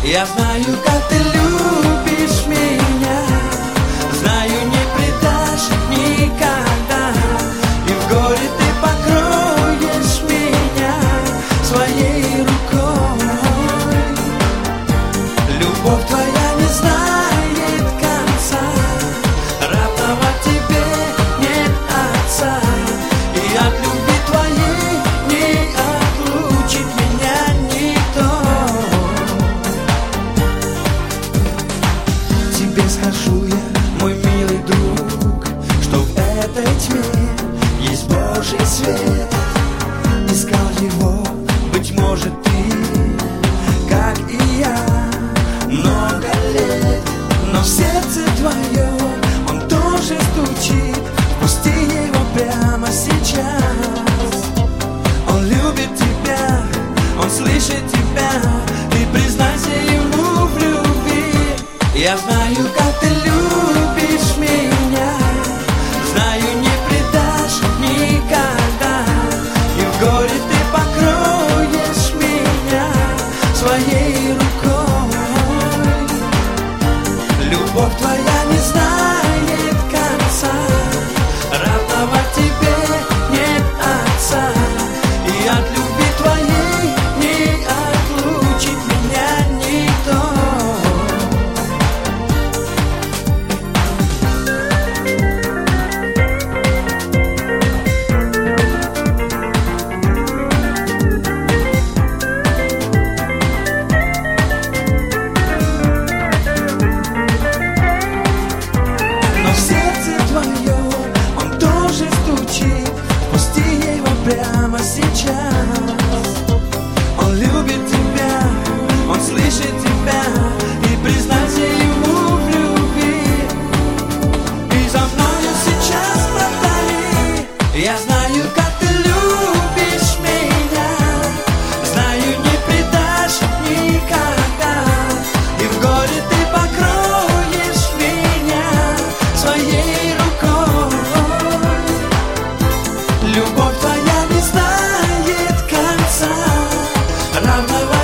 Я знаю, как ты любишь меня, знаю, не предашь никогда, и в горе ты покроешь меня своей рукой. Любовь твоя не знает конца, равного тебе нет отца, и от любви твоей не отлучит меня никто. Тебе скажу я, мой милый друг, что в этой тьме есть Божий свет. Искал его, быть может, ты, как и я, много лет, но в сердце твоем он тоже стучит. Пусти его прямо сейчас. Он любит тебя, он слышит тебя, и признайся ему в любви. Я знаю, как ты любишь меня, знаю, не предашь никогда, и в горе ты покроешь меня своей рукой. Любовь твоя не знает конца, равного тебе нет отца, и от любви твоей не отлучит меня никто. Но в сердце твоем он тоже стучит. Пусти его прямо сейчас. Он любит тебя, он слышит тебя, и признайся ему в любви. И за мною сейчас повтори. Я знаю, как ты любишь меня, знаю, не предашь никогда, и в горе ты покроешь меня своей рукой. Любовь твоя не знает конца, равного